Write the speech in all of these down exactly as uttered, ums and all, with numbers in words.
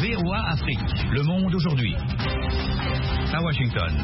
V O A Afrique. Le monde aujourd'hui. À Washington.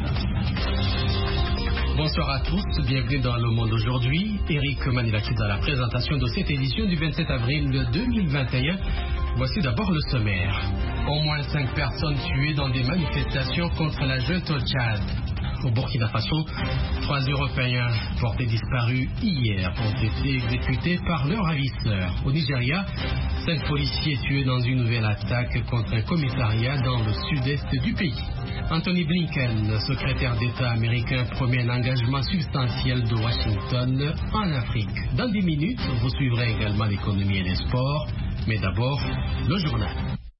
Bonsoir à tous, bienvenue dans Le Monde aujourd'hui. Eric Manilakis à la présentation de cette édition du vingt-sept avril deux mille vingt et un. Voici d'abord le sommaire. Au moins cinq personnes tuées dans des manifestations contre la junte au Tchad. Au Burkina Faso, trois Européens portés disparus hier ont été exécutés par leurs ravisseurs. Au Nigeria, cinq policiers tués dans une nouvelle attaque contre un commissariat dans le sud-est du pays. Anthony Blinken, secrétaire d'État américain, promet un engagement substantiel de Washington en Afrique. Dans dix minutes, vous suivrez également l'économie et les sports, mais d'abord, le journal.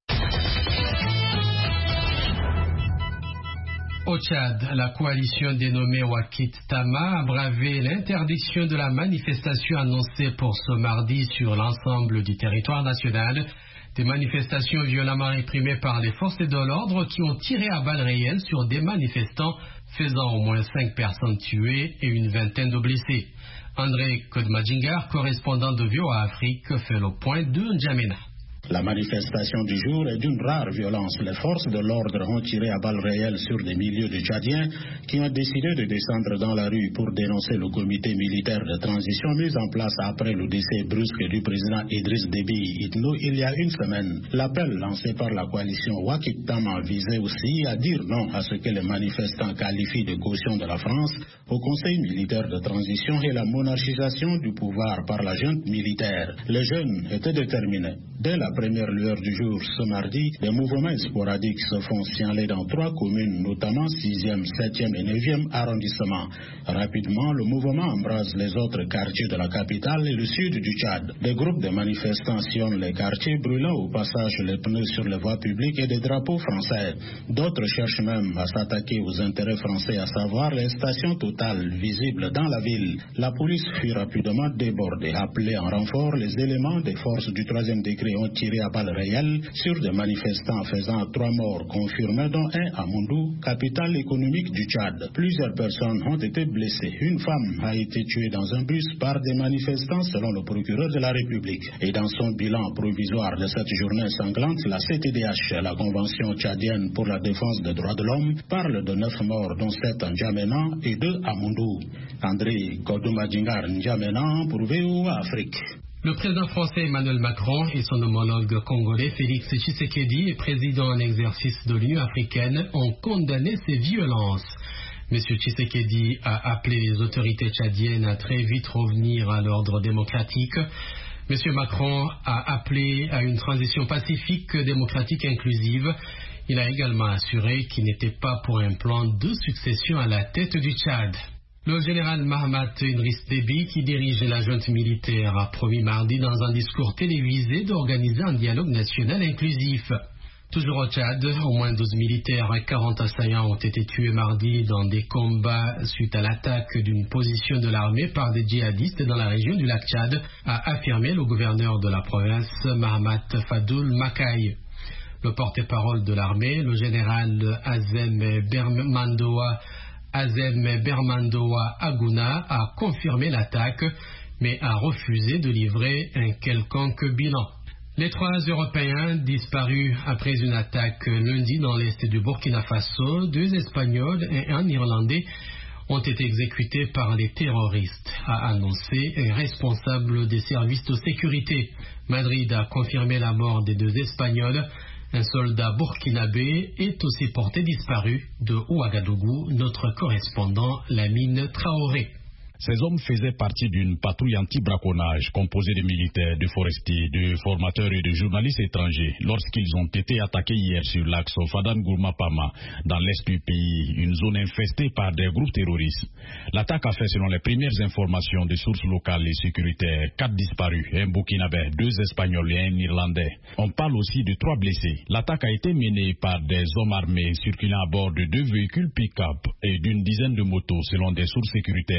Au Tchad, la coalition dénommée Wakit Tama a bravé l'interdiction de la manifestation annoncée pour ce mardi sur l'ensemble du territoire national. Des manifestations violemment réprimées par les forces de l'ordre qui ont tiré à balles réelles sur des manifestants, faisant au moins cinq personnes tuées et une vingtaine de blessés. André Kodmadjingar, correspondant de V O A Afrique, fait le point de N'Djamena. La manifestation du jour est d'une rare violence. Les forces de l'ordre ont tiré à balles réelles sur des milliers de Tchadiens qui ont décidé de descendre dans la rue pour dénoncer le comité militaire de transition mis en place après le décès brusque du président Idriss Déby Itno il y a une semaine. L'appel lancé par la coalition Wakit Tama visait aussi à dire non à ce que les manifestants qualifient de caution de la France au Conseil militaire de transition et la monarchisation du pouvoir par la junte militaire. Les jeunes étaient déterminés. Dès la première lueur du jour, ce mardi, des mouvements sporadiques se font signaler dans trois communes, notamment sixième, septième et neuvième arrondissement. Rapidement, le mouvement embrase les autres quartiers de la capitale et le sud du Tchad. Des groupes de manifestants sillonnent les quartiers, brûlant au passage les pneus sur les voies publiques et des drapeaux français. D'autres cherchent même à s'attaquer aux intérêts français, à savoir les stations totales visibles dans la ville. La police fut rapidement débordée. Appelée en renfort, les éléments des forces du troisième degré ont tiré à balles réelles sur des manifestants, faisant trois morts confirmés, dont un à Moundou, capitale économique du Tchad. Plusieurs personnes ont été blessées. Une femme a été tuée dans un bus par des manifestants selon le procureur de la République. Et dans son bilan provisoire de cette journée sanglante, la C T D H, la Convention tchadienne pour la défense des droits de l'homme, parle de neuf morts, dont sept en N'Djamena et deux à Moundou. André Kodmadjingar, N'Djamena pour V O A Afrique. Le président français Emmanuel Macron et son homologue congolais Félix Tshisekedi, président en exercice de l'Union africaine, ont condamné ces violences. M. Tshisekedi a appelé les autorités tchadiennes à très vite revenir à l'ordre démocratique. M. Macron a appelé à une transition pacifique, démocratique et inclusive. Il a également assuré qu'il n'était pas pour un plan de succession à la tête du Tchad. Le général Mahamat Idriss Déby, qui dirige la junte militaire, a promis mardi dans un discours télévisé d'organiser un dialogue national inclusif. Toujours au Tchad, au moins douze militaires et quarante assaillants ont été tués mardi dans des combats suite à l'attaque d'une position de l'armée par des djihadistes dans la région du lac Tchad, a affirmé le gouverneur de la province, Mahamat Fadoul Makaï. Le porte-parole de l'armée, le général Azem Bermandoa, Azem Bermandoa Aguna, a confirmé l'attaque, mais a refusé de livrer un quelconque bilan. Les trois Européens disparus après une attaque lundi dans l'est du Burkina Faso, deux Espagnols et un Irlandais, ont été exécutés par les terroristes, a annoncé un responsable des services de sécurité. Madrid a confirmé la mort des deux Espagnols. Un soldat burkinabé est aussi porté disparu de Ouagadougou, notre correspondant Lamine Traoré. Ces hommes faisaient partie d'une patrouille anti-braconnage composée de militaires, de forestiers, de formateurs et de journalistes étrangers lorsqu'ils ont été attaqués hier sur l'axe Fadan-Gourma-Pama dans l'est du pays, une zone infestée par des groupes terroristes. L'attaque a fait, selon les premières informations de sources locales et sécuritaires, quatre disparus, un Burkinabé, deux Espagnols et un Irlandais. On parle aussi de trois blessés. L'attaque a été menée par des hommes armés circulant à bord de deux véhicules pick-up et d'une dizaine de motos, selon des sources sécuritaires qui ont pris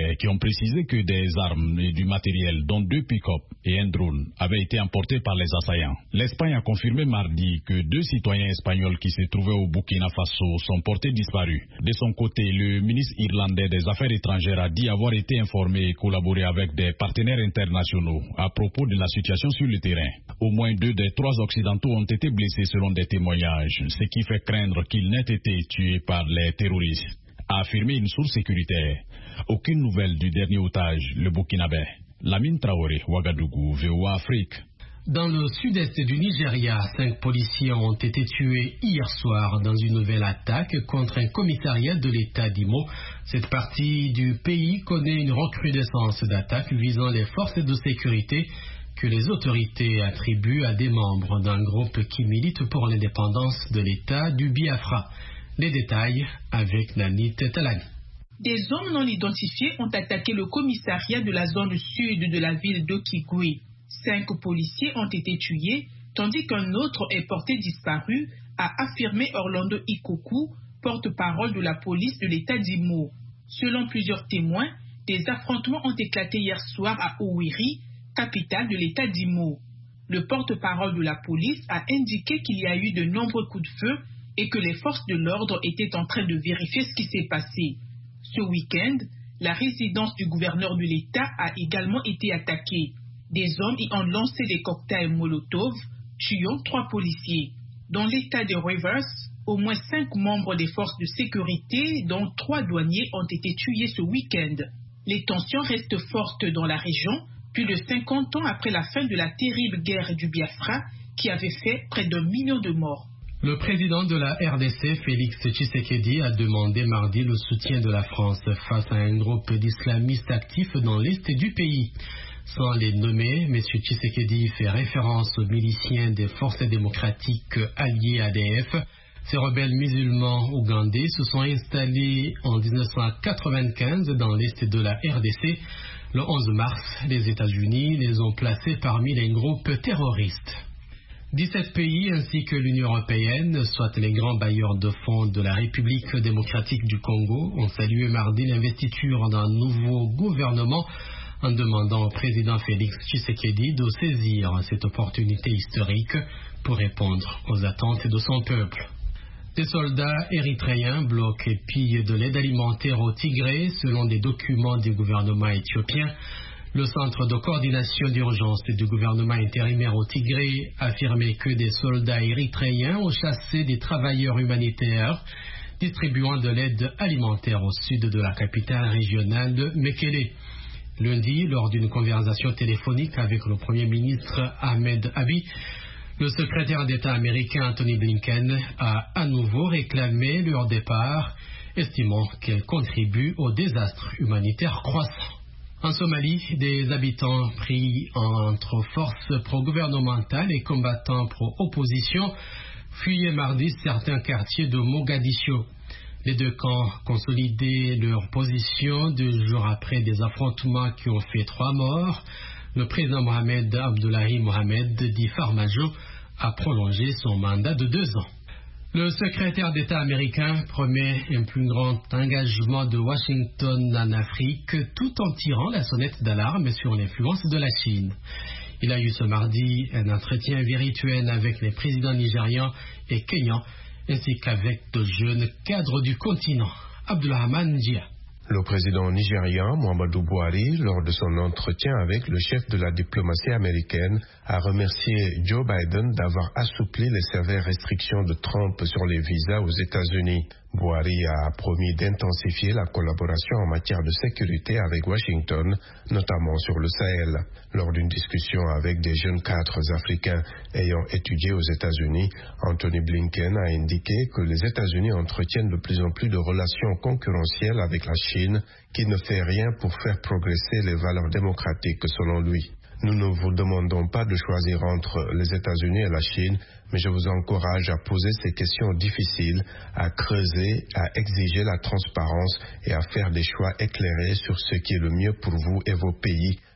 précisé que des armes et du matériel, dont deux pick-up et un drone, avaient été emportés par les assaillants. L'Espagne a confirmé mardi que deux citoyens espagnols qui se trouvaient au Burkina Faso sont portés disparus. De son côté, le ministre irlandais des Affaires étrangères a dit avoir été informé et collaboré avec des partenaires internationaux à propos de la situation sur le terrain. Au moins deux des trois occidentaux ont été blessés selon des témoignages, ce qui fait craindre qu'ils n'aient été tués par les terroristes, a affirmé une source sécuritaire. Aucune nouvelle du dernier otage, le Burkinabé. Lamine Traoré, Ouagadougou, V O A Afrique. Dans le sud-est du Nigeria, cinq policiers ont été tués hier soir dans une nouvelle attaque contre un commissariat de l'État d'Imo. Cette partie du pays connaît une recrudescence d'attaques visant les forces de sécurité que les autorités attribuent à des membres d'un groupe qui milite pour l'indépendance de l'État du Biafra. Les détails avec Nanit Talani. Des hommes non identifiés ont attaqué le commissariat de la zone sud de la ville d'Okigwe. Cinq policiers ont été tués, tandis qu'un autre est porté disparu, a affirmé Orlando Ikoku, porte-parole de la police de l'État d'Imo. Selon plusieurs témoins, des affrontements ont éclaté hier soir à Owerri, capitale de l'État d'Imo. Le porte-parole de la police a indiqué qu'il y a eu de nombreux coups de feu et que les forces de l'ordre étaient en train de vérifier ce qui s'est passé. Ce week-end, la résidence du gouverneur de l'État a également été attaquée. Des hommes y ont lancé des cocktails Molotov, tuant trois policiers. Dans l'État de Rivers, au moins cinq membres des forces de sécurité, dont trois douaniers, ont été tués ce week-end. Les tensions restent fortes dans la région, plus de cinquante ans après la fin de la terrible guerre du Biafra, qui avait fait près d'un million de morts. Le président de la R D C, Félix Tshisekedi, a demandé mardi le soutien de la France face à un groupe d'islamistes actifs dans l'est du pays. Sans les nommer, M. Tshisekedi fait référence aux miliciens des forces démocratiques alliées A D F. Ces rebelles musulmans ougandais se sont installés en mille neuf cent quatre-vingt-quinze dans l'est de la R D C. Le onze mars, les États-Unis les ont placés parmi les groupes terroristes. dix-sept pays ainsi que l'Union européenne, soit les grands bailleurs de fonds de la République démocratique du Congo, ont salué mardi l'investiture d'un nouveau gouvernement en demandant au président Félix Tshisekedi de saisir cette opportunité historique pour répondre aux attentes de son peuple. Des soldats érythréens bloquent et pillent de l'aide alimentaire au Tigré, selon des documents du gouvernement éthiopien. Le centre de coordination d'urgence du gouvernement intérimaire au Tigré a affirmé que des soldats érythréens ont chassé des travailleurs humanitaires distribuant de l'aide alimentaire au sud de la capitale régionale de Mekele. Lundi, lors d'une conversation téléphonique avec le Premier ministre Ahmed Abiy, le secrétaire d'État américain Anthony Blinken a à nouveau réclamé leur départ, estimant qu'elle contribue au désastre humanitaire croissant. En Somalie, des habitants pris entre forces pro-gouvernementales et combattants pro-opposition fuyaient mardi certains quartiers de Mogadiscio. Les deux camps consolidaient leur position deux jours après des affrontements qui ont fait trois morts. Le président Mohamed Abdullahi Mohamed, dit Farmajo, a prolongé son mandat de deux ans. Le secrétaire d'État américain promet un plus grand engagement de Washington en Afrique tout en tirant la sonnette d'alarme sur l'influence de la Chine. Il a eu ce mardi un entretien virtuel avec les présidents nigérians et kenyans ainsi qu'avec de jeunes cadres du continent. Abdulrahman Njia. Le président nigérian Muhammadu Buhari, lors de son entretien avec le chef de la diplomatie américaine, a remercié Joe Biden d'avoir assoupli les sévères restrictions de Trump sur les visas aux États-Unis. Buhari a promis d'intensifier la collaboration en matière de sécurité avec Washington, notamment sur le Sahel. Lors d'une discussion avec des jeunes cadres africains ayant étudié aux États-Unis, Anthony Blinken a indiqué que les États-Unis entretiennent de plus en plus de relations concurrentielles avec la Chine, qui ne fait rien pour faire progresser les valeurs démocratiques selon lui. Nous ne vous demandons pas de choisir entre les États-Unis et la Chine, mais je vous encourage à poser ces questions difficiles, à creuser, à exiger la transparence et à faire des choix éclairés sur ce qui est le mieux pour vous et vos pays,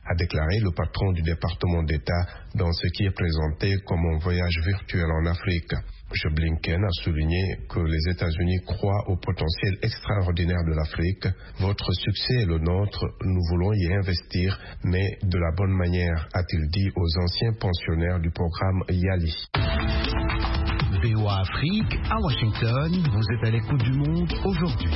a déclaré le patron du département d'État dans ce qui est présenté comme un voyage virtuel en Afrique. M. Blinken a souligné que les États-Unis croient au potentiel extraordinaire de l'Afrique. Votre succès est le nôtre, nous voulons y investir, mais de la bonne manière, a-t-il dit aux anciens pensionnaires du programme Yali. V O A Afrique, à Washington, vous êtes à l'écoute du monde aujourd'hui.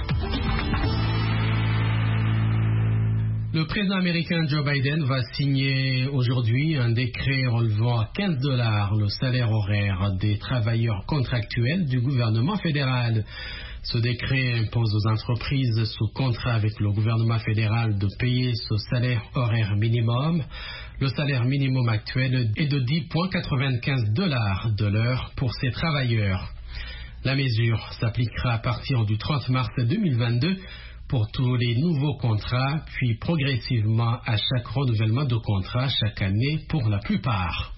Le président américain Joe Biden va signer aujourd'hui un décret relevant à quinze dollars le salaire horaire des travailleurs contractuels du gouvernement fédéral. Ce décret impose aux entreprises sous contrat avec le gouvernement fédéral de payer ce salaire horaire minimum. Le salaire minimum actuel est de dix virgule quatre-vingt-quinze dollars de l'heure pour ces travailleurs. La mesure s'appliquera à partir du trente mars deux mille vingt-deux pour tous les nouveaux contrats, puis progressivement à chaque renouvellement de contrat chaque année pour la plupart.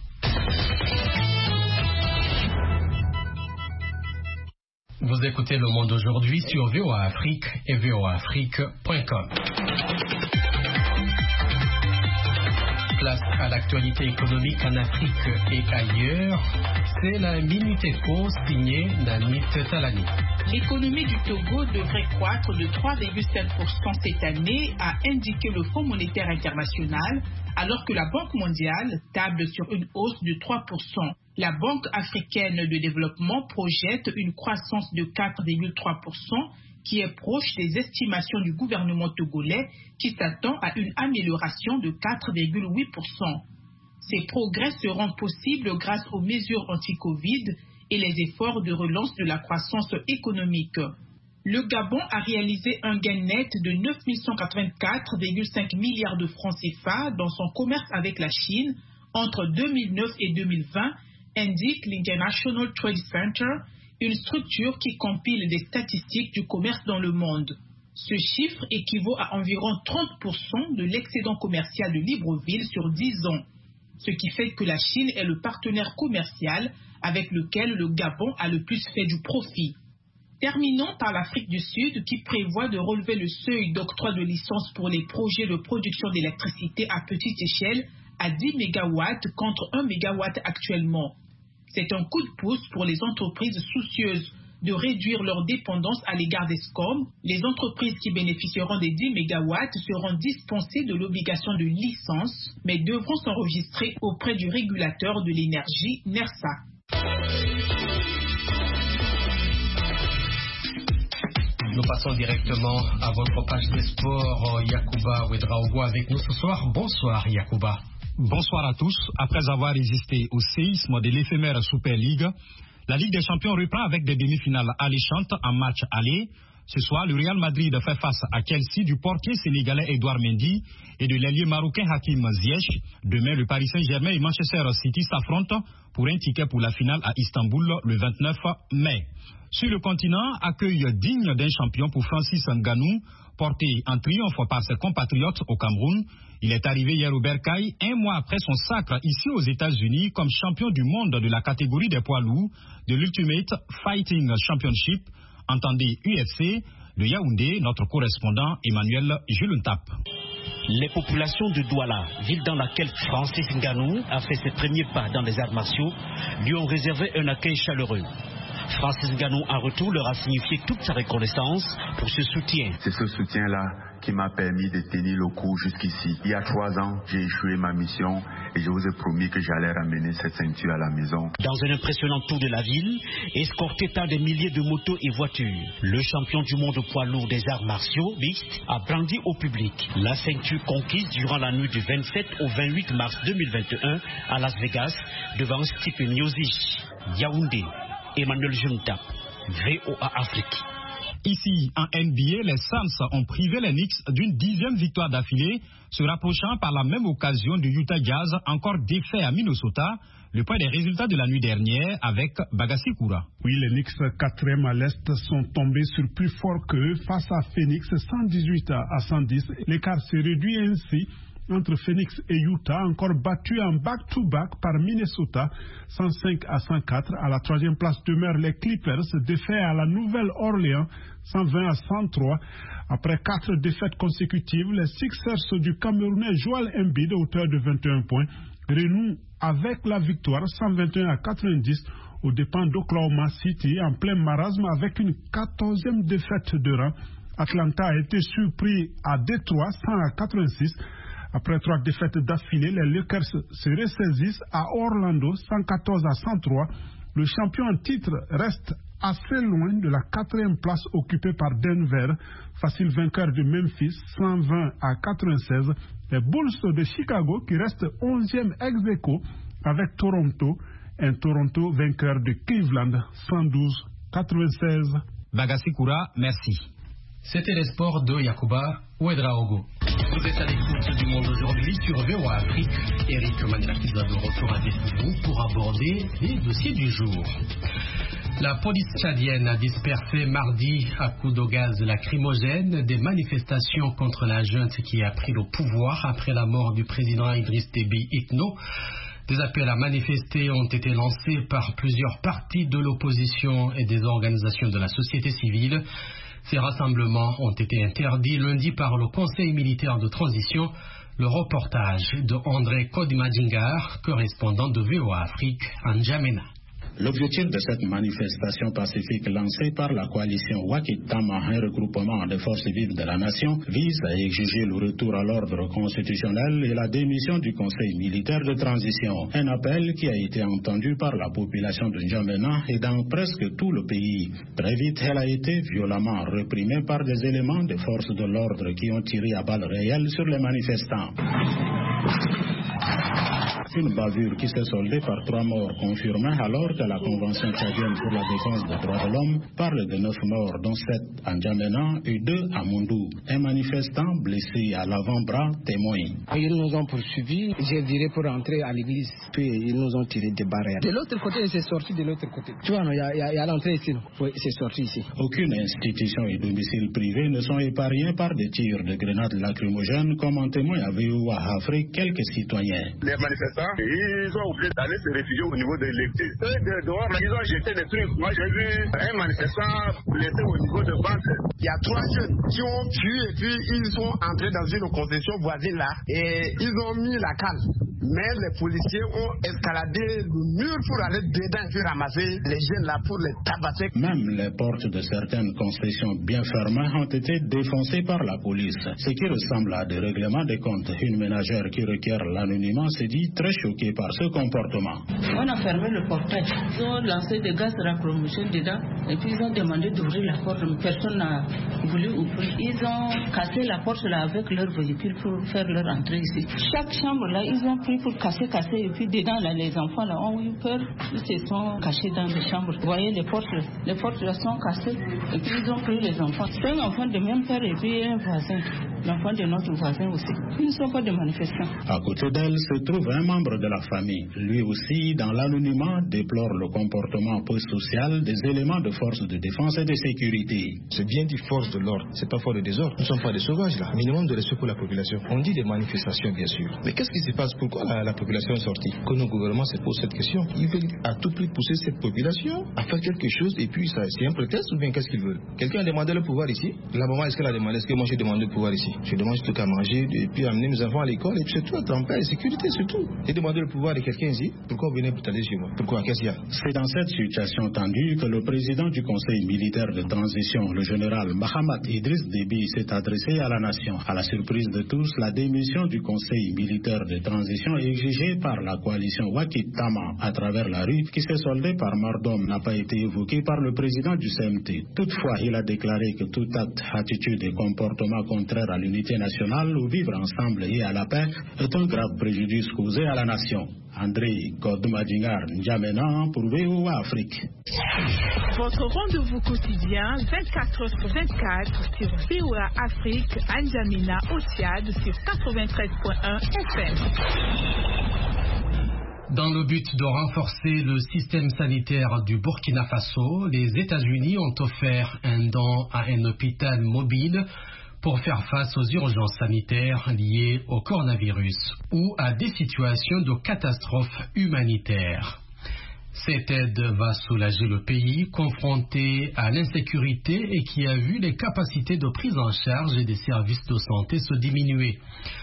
Vous écoutez Le Monde aujourd'hui sur V O A Afrique et V O A Afrique point com. Place à l'actualité économique en Afrique et ailleurs, c'est la Minute Éco signée Nanit Talani. L'économie du Togo devrait croître de trois virgule cinq pour cent cette année, a indiqué le Fonds monétaire international, alors que la Banque mondiale table sur une hausse de trois pour cent. La Banque africaine de développement projette une croissance de quatre virgule trois pour cent, qui est proche des estimations du gouvernement togolais, qui s'attend à une amélioration de quatre virgule huit pour cent. Ces progrès seront possibles grâce aux mesures anti-Covid et les efforts de relance de la croissance économique. Le Gabon a réalisé un gain net de neuf mille cent quatre-vingt-quatre virgule cinq milliards de francs C F A dans son commerce avec la Chine entre deux mille neuf et deux mille vingt, indique l'International Trade Center, une structure qui compile des statistiques du commerce dans le monde. Ce chiffre équivaut à environ trente pour cent de l'excédent commercial de Libreville sur dix ans, ce qui fait que la Chine est le partenaire commercial avec lequel le Gabon a le plus fait du profit. Terminons par l'Afrique du Sud qui prévoit de relever le seuil d'octroi de licence pour les projets de production d'électricité à petite échelle à dix mégawatts contre un mégawatt actuellement. C'est un coup de pouce pour les entreprises soucieuses de réduire leur dépendance à l'égard des SCOM. Les entreprises qui bénéficieront des dix mégawatts seront dispensées de l'obligation de licence, mais devront s'enregistrer auprès du régulateur de l'énergie, NERSA. Nous passons directement à votre page des sports. Yacouba Ouedraogo avec nous ce soir. Bonsoir Yacouba. Bonsoir à tous. Après avoir résisté au séisme de l'éphémère Super League, la Ligue des Champions reprend avec des demi-finales alléchantes en match aller. Ce soir, le Real Madrid fait face à Chelsea du portier sénégalais Edouard Mendy et de l'ailier marocain Hakim Ziyech. Demain, le Paris Saint-Germain et Manchester City s'affrontent pour un ticket pour la finale à Istanbul le vingt-neuf mai. Sur le continent, accueil digne d'un champion pour Francis Ngannou, porté en triomphe par ses compatriotes au Cameroun. Il est arrivé hier au Bercail, un mois après son sacre ici aux États-Unis comme champion du monde de la catégorie des poids lourds de l'Ultimate Fighting Championship, entendez U F C, de Yaoundé, notre correspondant Emmanuel Jules-Ntap. Les populations de Douala, ville dans laquelle Francis Ngannou a fait ses premiers pas dans les arts martiaux, lui ont réservé un accueil chaleureux. Francis Ngannou, en retour, leur a signifié toute sa reconnaissance pour ce soutien. C'est ce soutien-là qui m'a permis de tenir le coup jusqu'ici. Il y a trois ans, j'ai échoué ma mission et je vous ai promis que j'allais ramener cette ceinture à la maison. Dans un impressionnant tour de la ville, escorté par des milliers de motos et voitures, le champion du monde poids lourd des arts martiaux mixtes a brandi au public la ceinture conquise durant la nuit du vingt-sept au vingt-huit mars deux mille vingt et un à Las Vegas devant Stipe Miocic. Yaoundé, Emmanuel Jules-Ntap, V O A Afrique. Ici, en N B A, les Suns ont privé les Knicks d'une dixième victoire d'affilée, se rapprochant par la même occasion du Utah Jazz, encore défait à Minnesota, le point des résultats de la nuit dernière avec Bagassi Koura. Oui, les Knicks, quatrième à l'Est, sont tombés sur plus fort qu'eux face à Phoenix, cent dix-huit à cent dix. L'écart se réduit ainsi entre Phoenix et Utah, encore battu en back-to-back par Minnesota, cent cinq à cent quatre. À la troisième place demeurent les Clippers, défaits à la Nouvelle-Orléans, cent vingt à cent trois. Après quatre défaites consécutives, les Sixers du Camerounais Joel Embiid, auteur de vingt et un points, renouent avec la victoire cent vingt et un à quatre-vingt-dix aux dépens d'Oklahoma City en plein marasme avec une quatorzième défaite de rang. Atlanta a été surpris à Détroit cent à quatre-vingt-six. Après trois défaites d'affilée, les Lakers se ressaisissent à Orlando cent quatorze à cent trois. Le champion en titre reste assez loin de la quatrième place occupée par Denver, facile vainqueur de Memphis cent vingt à quatre-vingt-seize. Les Bulls de Chicago qui restent onzième ex-aequo avec Toronto, un Toronto vainqueur de Cleveland cent douze à quatre-vingt-seize. Bagassi Koura, merci. C'était les sports de Yacouba Ouedraogo. Vous êtes à l'écoute du Monde aujourd'hui sur V O A Afrique. Eric Mandrakiza de retour avec vous pour aborder les dossiers du jour. La police tchadienne a dispersé mardi à coups de gaz lacrymogène des manifestations contre la junte qui a pris le pouvoir après la mort du président Idriss Déby Itno. Des appels à manifester ont été lancés par plusieurs partis de l'opposition et des organisations de la société civile. Ces rassemblements ont été interdits lundi par le Conseil militaire de transition. Le reportage de André Kodimajingar, correspondant de V O A Afrique en N'Djamena. L'objectif de cette manifestation pacifique lancée par la coalition Wakitama, un regroupement des forces vives de la nation, vise à exiger le retour à l'ordre constitutionnel et la démission du Conseil militaire de transition. Un appel qui a été entendu par la population de N'Djamena et dans presque tout le pays. Très vite, elle a été violemment réprimée par des éléments des forces de l'ordre qui ont tiré à balles réelles sur les manifestants. Une bavure qui s'est soldée par trois morts confirmés alors que la Convention tchadienne pour la défense des droits de l'homme parle de neuf morts, dont sept à N'Djamena et deux à Moundou. Un manifestant blessé à l'avant-bras témoigne. Ils nous ont poursuivis, je dirais, pour entrer à l'église, puis ils nous ont tiré des barrières. De l'autre côté, c'est sorti de l'autre côté. Tu vois, il y, y, y a l'entrée ici, non? Oui, c'est sorti ici. Aucune institution et domicile privé ne sont épargnés par des tirs de grenades lacrymogènes, comme en témoigne à V O A Afrique quelques citoyens. Les manifestants, ils ont oublié d'aller se réfugier au niveau de l'église. Eux, de dehors, ils ont jeté des trucs. Moi, j'ai vu un manifestant blessé au niveau de banque. Il y a trois jeunes qui ont tué et puis ils sont entrés dans une concession voisine là et ils ont mis la cale. Mais les policiers ont escaladé le mur pour aller dedans et puis ramasser les jeunes là pour les tabasser. Même les portes de certaines concessions bien fermées ont été défoncées par la police. Ce qui ressemble à des règlements de comptes. Une ménagère qui requiert l'anonymat se dit très choquée par ce comportement. On a fermé le portail. Ils ont lancé des gaz lacrymogènes dedans et puis ils ont demandé d'ouvrir la porte. Personne n'a voulu ouvrir. Ils ont cassé la porte là avec leur véhicule pour faire leur entrée ici. Chaque chambre là, ils ont pris pour casser, casser et puis dedans là, les enfants là ont eu peur. Ils se sont cachés dans les chambres. Vous voyez les portes, les portes là sont cassées et puis ils ont pris les enfants. C'est un enfant de même père et puis un voisin. L'enfant de notre voisin aussi. Ils ne sont pas des manifestants. À côté d'elle se trouve un membre de la famille. Lui aussi, dans l'anonymat, déplore le comportement post-social des éléments de forces de défense et de sécurité. C'est bien dit force de l'ordre, c'est pas fort de désordre. Nous ne sommes pas des sauvages là. Minimum de respect pour la population. On dit des manifestations bien sûr. Mais qu'est-ce qui se passe? Pourquoi la, la population est sortie? Que nos gouvernements se posent cette question. Ils veulent à tout prix pousser cette population à faire quelque chose et puis ça, c'est un prétexte ou bien qu'est-ce qu'ils veulent? Quelqu'un a demandé le pouvoir ici? La maman, est-ce qu'elle a demandé? Est-ce que moi j'ai demandé le pouvoir ici? Je demande tout qu'à manger et puis amener mes enfants à l'école et puis c'est tout, être en paix et sécurité, c'est tout. J'ai demandé le pouvoir de quelqu'un ici. Pourquoi vous venez brutaler chez moi? Pourquoi? Qu'est-ce qu'il y a? C'est dans cette situation tendue que le président du Conseil militaire de transition, le général Mahamat Idriss Déby, s'est adressé à la nation. À la surprise de tous, la démission du Conseil militaire de transition exigée par la coalition Wakitama à travers la rue, qui s'est soldée par martyrdom, n'a pas été évoquée par le président du C M T. Toutefois, il a déclaré que toute acte, attitude et comportement contraire à l'unité nationale, au vivre ensemble et à la paix, est un grave préjudice causé à la nation. André Kodmadingar N'Djamena pour V O A Afrique. Votre rendez-vous quotidien vingt-quatre heures sur vingt-quatre sur V O A Afrique, N'Djamena au Tchad sur quatre-vingt-treize point un F M. Dans le but de renforcer le système sanitaire du Burkina Faso, les États-Unis ont offert un don à un hôpital mobile pour faire face aux urgences sanitaires liées au coronavirus ou à des situations de catastrophes humanitaires. Cette aide va soulager le pays confronté à l'insécurité et qui a vu les capacités de prise en charge des services de santé se diminuer.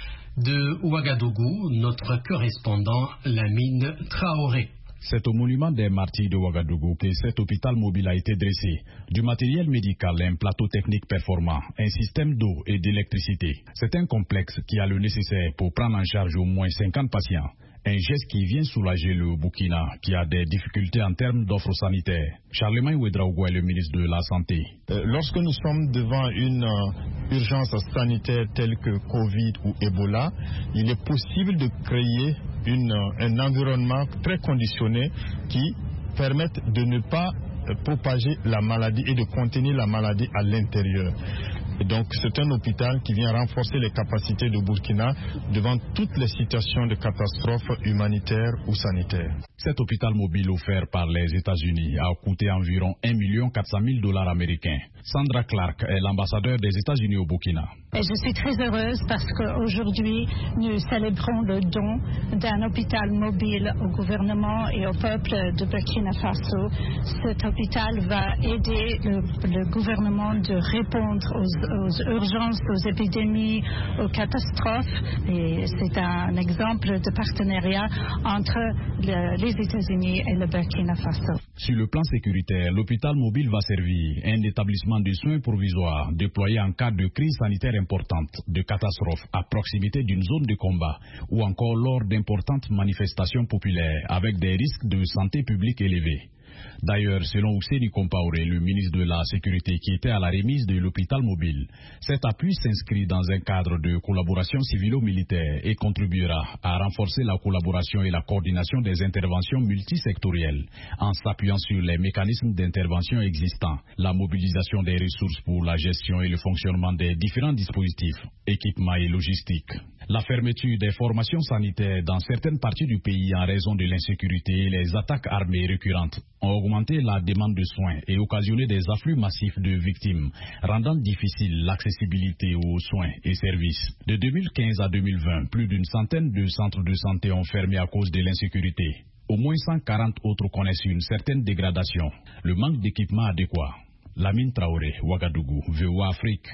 De Ouagadougou, notre correspondant Lamine Traoré. C'est au monument des martyrs de Ouagadougou que cet hôpital mobile a été dressé. Du matériel médical, un plateau technique performant, un système d'eau et d'électricité. C'est un complexe qui a le nécessaire pour prendre en charge au moins cinquante patients. Un geste qui vient soulager le Burkina, qui a des difficultés en termes d'offres sanitaires. Charlemagne Ouedraogo est le ministre de la Santé. Euh, lorsque nous sommes devant une euh, urgence sanitaire telle que Covid ou Ebola, il est possible de créer une, euh, un environnement très conditionné qui permette de ne pas euh, propager la maladie et de contenir la maladie à l'intérieur. Et donc c'est un hôpital qui vient renforcer les capacités de Burkina devant toutes les situations de catastrophes humanitaires ou sanitaires. Cet hôpital mobile offert par les États-Unis a coûté environ un million quatre cent mille dollars américains. Sandra Clark est l'ambassadeur des États-Unis au Burkina. Et je suis très heureuse parce qu'aujourd'hui, nous célébrons le don d'un hôpital mobile au gouvernement et au peuple de Burkina Faso. Cet hôpital va aider le, le gouvernement de répondre aux, aux urgences, aux épidémies, aux catastrophes. Et c'est un exemple de partenariat entre le, les États-Unis et le Burkina Faso. Sur le plan sécuritaire, l'hôpital mobile va servir un établissement de soins provisoires déployé en cas de crise sanitaire importante, de catastrophe à proximité d'une zone de combat ou encore lors d'importantes manifestations populaires avec des risques de santé publique élevés. D'ailleurs, selon Ousseini Compaoré, le ministre de la Sécurité qui était à la remise de l'hôpital mobile, cet appui s'inscrit dans un cadre de collaboration civilo-militaire et contribuera à renforcer la collaboration et la coordination des interventions multisectorielles en s'appuyant sur les mécanismes d'intervention existants, la mobilisation des ressources pour la gestion et le fonctionnement des différents dispositifs, équipements et logistiques. La fermeture des formations sanitaires dans certaines parties du pays en raison de l'insécurité et les attaques armées récurrentes ont augmenté la demande de soins et occasionné des afflux massifs de victimes, rendant difficile l'accessibilité aux soins et services. De deux mille quinze à deux mille vingt, plus d'une centaine de centres de santé ont fermé à cause de l'insécurité. Au moins cent quarante autres connaissent une certaine dégradation. Le manque d'équipement adéquat. Lamine Traoré, Ouagadougou, V O A Afrique.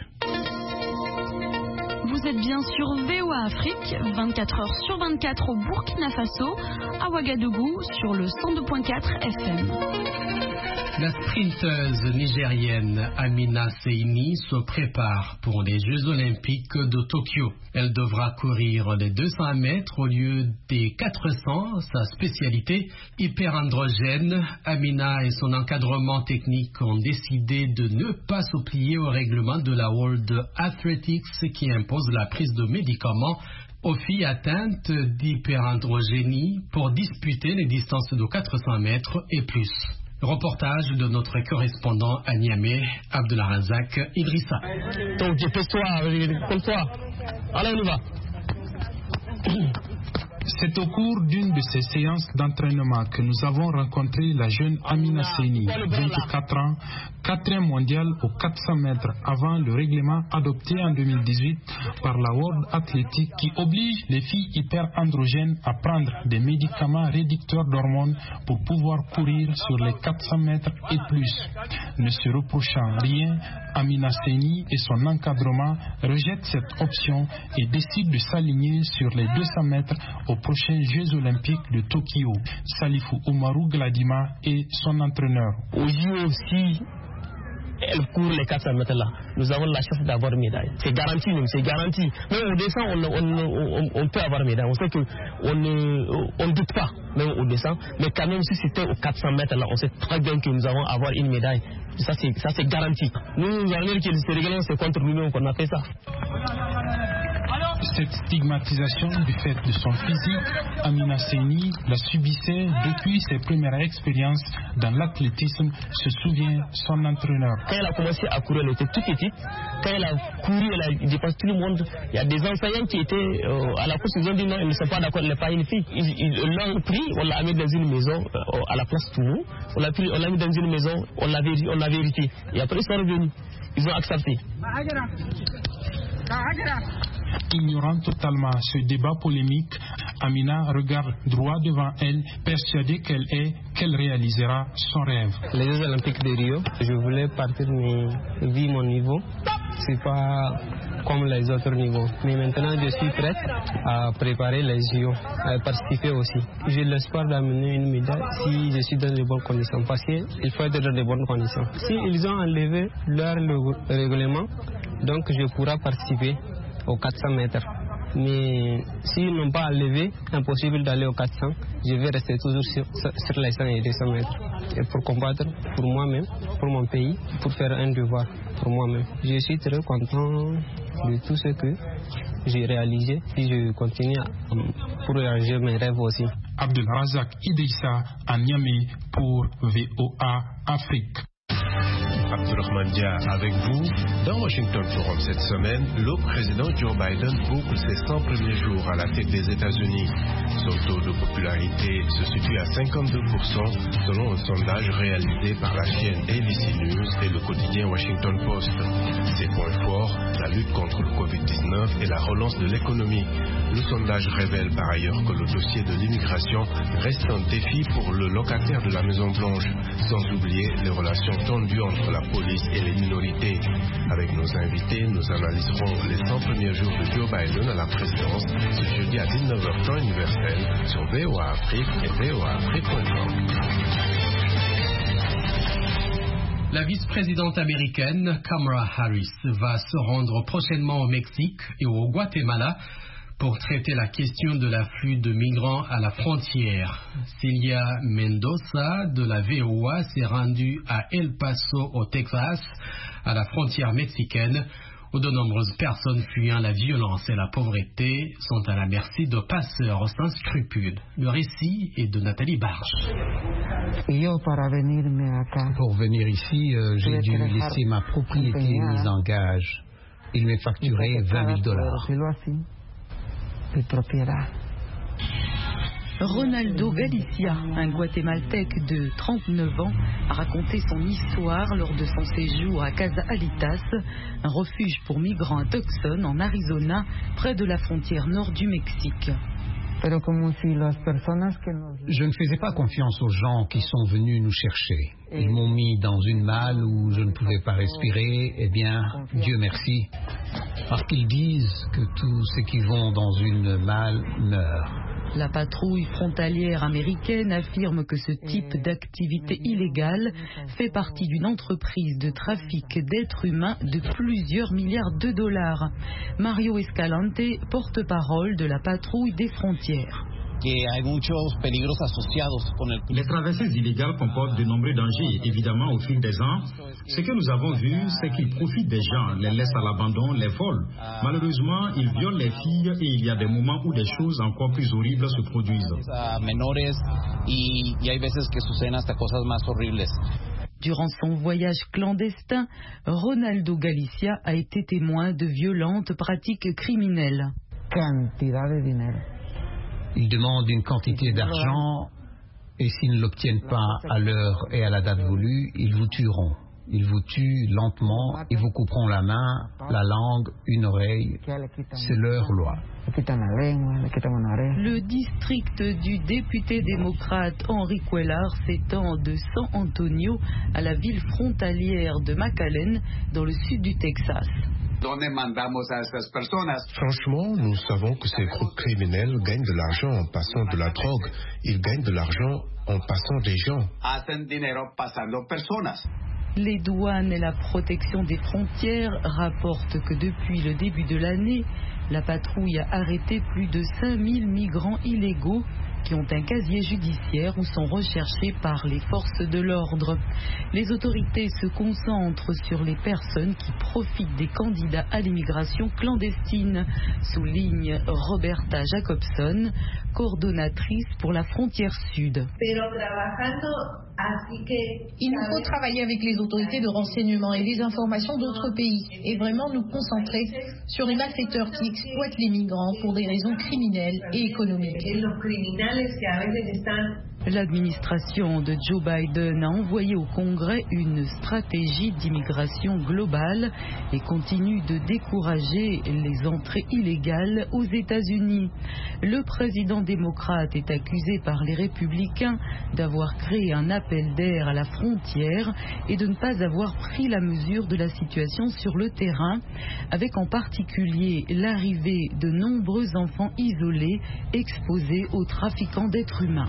Vous êtes bien sur V O A Afrique, vingt-quatre heures sur vingt-quatre au Burkina Faso, à Ouagadougou sur le cent deux virgule quatre F M. La sprinteuse nigérienne Amina Seini se prépare pour les Jeux Olympiques de Tokyo. Elle devra courir les deux cents mètres au lieu des quatre cents, sa spécialité hyperandrogène. Amina et son encadrement technique ont décidé de ne pas se plier au règlement de la World Athletics qui impose la prise de médicaments aux filles atteintes d'hyperandrogénie pour disputer les distances de quatre cents mètres et plus. Reportage de notre correspondant à Niamey, Abdelrazak Idrissa. Donc, dépêche-toi, compte-toi. Allez, on y va. C'est au cours d'une de ces séances d'entraînement que nous avons rencontré la jeune Amina Seini, vingt-quatre ans, quatrième mondiale aux quatre cents mètres avant le règlement adopté en deux mille dix-huit par la World Athletics qui oblige les filles hyperandrogènes à prendre des médicaments réducteurs d'hormones pour pouvoir courir sur les quatre cents mètres et plus. Ne se reprochant rien, Amina Seini et son encadrement rejettent cette option et décident de s'aligner sur les deux cents mètres aux prochains Jeux Olympiques de Tokyo. Salifou Oumarou Gladima est son entraîneur. Aux J O aussi, elle court les quatre cents mètres là. Nous avons la chance d'avoir une médaille. C'est garanti, même, c'est garanti. Même au descend, on, on, on, on peut avoir une médaille. On sait qu'on ne doute pas, même au descend. Mais quand même, si c'était aux quatre cents mètres là, on sait très bien que nous allons avoir une médaille. Ça, c'est garanti. Nous, nous allons dire que ce règlement, c'est contre nous-mêmes qu'on a fait ça. Cette stigmatisation du fait de son physique, Amina Seini la subissait depuis ses premières expériences dans l'athlétisme, se souvient son entraîneur. Quand elle a commencé à courir, elle était toute petite. Quand elle a couru, elle a dépassé tout le monde. Il y a des enseignants qui étaient euh, à la course, ils ont dit non, ils ne sont pas d'accord, elle n'est pas une fille. Ils, ils l'ont pris, on l'a mis dans une maison euh, à la place Toulon. On l'a pris, on l'a mis dans une maison, on l'a vérifié. Et après, ils sont revenus. Ils ont accepté. Ignorant totalement ce débat polémique, Amina regarde droit devant elle, persuadée qu'elle est, qu'elle réalisera son rêve. Les Jeux Olympiques de Rio, je voulais partir, mais vu mon niveau, c'est pas comme les autres niveaux. Mais maintenant, je suis prête à préparer les J O, à participer aussi. J'ai l'espoir d'amener une médaille si je suis dans de bonnes conditions, parce qu'il faut être dans de bonnes conditions. Si ils ont enlevé leur règlement, donc je pourrai participer aux quatre cents mètres. Mais s'ils n'ont pas enlevé, impossible d'aller aux quatre cents, je vais rester toujours sur, sur les cent et deux cents mètres. Et pour combattre pour moi-même, pour mon pays, pour faire un devoir pour moi-même. Je suis très content de tout ce que j'ai réalisé et je continue à, pour réaliser mes rêves aussi. Abdel Razak Idrissa à Niamey pour V O A Afrique. Abdulrahman Dia avec vous. Dans Washington Forum cette semaine, le président Joe Biden boucle ses cent premiers jours à la tête des États-Unis. Son taux de popularité se situe à cinquante-deux pour cent selon un sondage réalisé par la chaîne A B C News et le quotidien Washington Post. Ses points forts, la lutte contre le covid dix-neuf et la relance de l'économie. Le sondage révèle par ailleurs que le dossier de l'immigration reste un défi pour le locataire de la Maison-Blanche, sans oublier les relations tendues entre la police et les minorités. Avec nos invités, nous analyserons les cent premiers jours de Joe Biden à la présidence ce jeudi à dix-neuf heures temps universel sur V O A Afrique et V O A Afrique point com. La vice-présidente américaine Kamala Harris va se rendre prochainement au Mexique et au Guatemala pour traiter la question de l'afflux de migrants à la frontière. Celia Mendoza de la V O A s'est rendue à El Paso au Texas, à la frontière mexicaine, où de nombreuses personnes fuyant la violence et la pauvreté sont à la merci de passeurs sans scrupules. Le récit est de Nathalie Barge. Pour venir ici, euh, j'ai dû laisser ma propriété mise en gage. Il m'est facturé vingt mille dollars. Ronaldo Galicia, un guatémaltèque de trente-neuf ans, a raconté son histoire lors de son séjour à Casa Alitas, un refuge pour migrants à Tucson, en Arizona, près de la frontière nord du Mexique. Je ne faisais pas confiance aux gens qui sont venus nous chercher. Ils m'ont mis dans une malle où je ne pouvais pas respirer. Eh bien, Dieu merci, parce qu'ils disent que tous ceux qui vont dans une malle meurent. La patrouille frontalière américaine affirme que ce type d'activité illégale fait partie d'une entreprise de trafic d'êtres humains de plusieurs milliards de dollars. Mario Escalante, porte-parole de la patrouille des frontières. Les traversées illégales comportent de nombreux dangers. Évidemment, au fil des ans, ce que nous avons vu, c'est qu'ils profitent des gens, les laissent à l'abandon, les volent. Malheureusement, ils violent les filles et il y a des moments où des choses encore plus horribles se produisent. Durant son voyage clandestin, Ronaldo Galicia a été témoin de violentes pratiques criminelles. Ils demandent une quantité d'argent et s'ils ne l'obtiennent pas à l'heure et à la date voulue, ils vous tueront. Ils vous tuent lentement et vous couperont la main, la langue, une oreille. C'est leur loi. Le district du député démocrate Henry Cuellar s'étend de San Antonio à la ville frontalière de McAllen, dans le sud du Texas. Franchement, nous savons que ces groupes criminels gagnent de l'argent en passant de la drogue. Ils gagnent de l'argent en passant des gens. Les douanes et la protection des frontières rapportent que depuis le début de l'année, la patrouille a arrêté plus de cinq mille migrants illégaux qui ont un casier judiciaire ou sont recherchés par les forces de l'ordre. Les autorités se concentrent sur les personnes qui profitent des candidats à l'immigration clandestine, souligne Roberta Jacobson, coordonnatrice pour la frontière sud. Il nous faut travailler avec les autorités de renseignement et les informations d'autres pays et vraiment nous concentrer sur les malfaiteurs qui exploitent les migrants pour des raisons criminelles et économiques. L'administration de Joe Biden a envoyé au Congrès une stratégie d'immigration globale et continue de décourager les entrées illégales aux États-Unis. Le président démocrate est accusé par les républicains d'avoir créé un appel d'air à la frontière et de ne pas avoir pris la mesure de la situation sur le terrain, avec en particulier l'arrivée de nombreux enfants isolés exposés aux trafiquants d'êtres humains.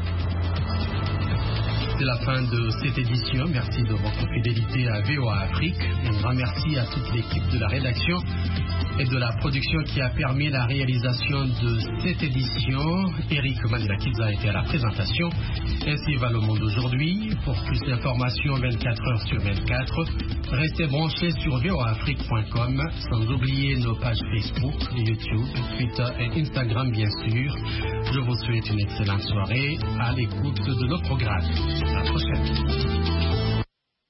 C'est la fin de cette édition. Merci de votre fidélité à V O A Afrique. Un grand merci à toute l'équipe de la rédaction et de la production qui a permis la réalisation de cette édition. Eric Manilakidza a été à la présentation. Ainsi va le monde aujourd'hui. Pour plus d'informations vingt-quatre heures sur vingt-quatre, restez branchés sur V O A Afrique point com, sans oublier nos pages Facebook, YouTube, Twitter et Instagram bien sûr. Je vous souhaite une excellente soirée à l'écoute de nos programmes. À la prochaine.